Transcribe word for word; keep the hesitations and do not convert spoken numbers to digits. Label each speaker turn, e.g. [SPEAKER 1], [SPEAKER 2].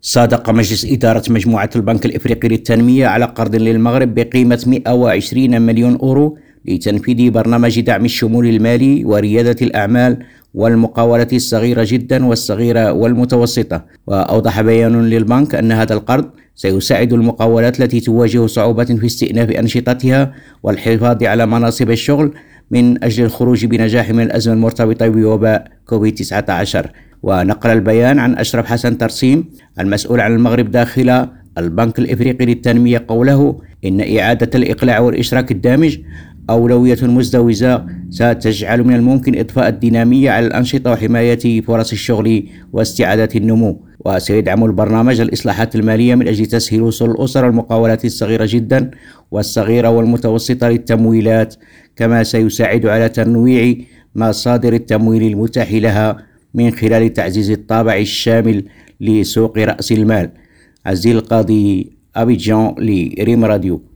[SPEAKER 1] صادق مجلس إدارة مجموعة البنك الإفريقي للتنمية على قرض للمغرب بقيمة مئة وعشرين مليون أورو لتنفيذ برنامج دعم الشمول المالي وريادة الأعمال والمقاولات الصغيرة جدا والصغيرة والمتوسطة. وأوضح بيان للبنك أن هذا القرض سيساعد المقاولات التي تواجه صعوبات في استئناف أنشطتها والحفاظ على مناصب الشغل من أجل الخروج بنجاح من الأزمة المرتبطة بوباء كوفيد تسعة عشر. ونقل البيان عن أشرف حسن ترسيم المسؤول عن المغرب داخل البنك الإفريقي للتنمية قوله إن إعادة الإقلاع والإشراك الدامج أولوية مزدوجة ستجعل من الممكن إضفاء الدينامية على الأنشطة وحماية فرص الشغل واستعادة النمو. وسيدعم البرنامج الإصلاحات المالية من أجل تسهيل وصول الأسر والمقاولات الصغيرة جدا والصغيرة والمتوسطة للتمويلات، كما سيساعد على تنويع مصادر التمويل المتاح لها من خلال تعزيز الطابع الشامل لسوق رأس المال. عزيز القاضي، أبيجان، لريم راديو.